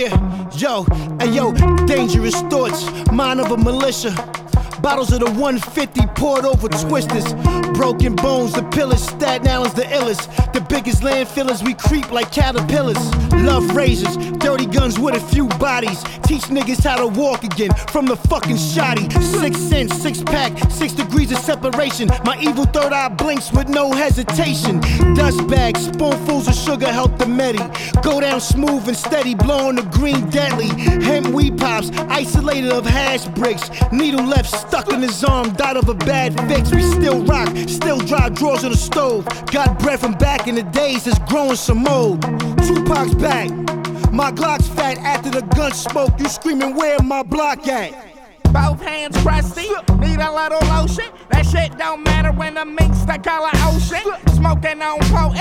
Yeah, yo, ayo, dangerous thoughts, mind of a militia. Bottles of the 150 poured over twisters. Broken bones, the pillars, Staten Island's the illest. The biggest landfillers, we creep like caterpillars. Love razors, dirty guns with a few bodies. Teach niggas how to walk again from the fucking shoddy. 6 cents, 6 pack, 6 degrees of separation. My evil third eye blinks with no hesitation. Dust bags, spoonfuls of sugar help the medi. Go down smooth and steady, blowing the green deadly. Hemp weed pops, isolated of hash bricks. Needle left stuck in his arm, died of a bad fix. We still rock, still dry drawers on the stove. Got bread from back in the days that's growing some mold. Tupac's back, my Glock's fat after the gun smoke. You screaming, where my block at? Both hands crusty, need a little lotion. That shit don't matter when the minks they call it ocean. Smoking on potent.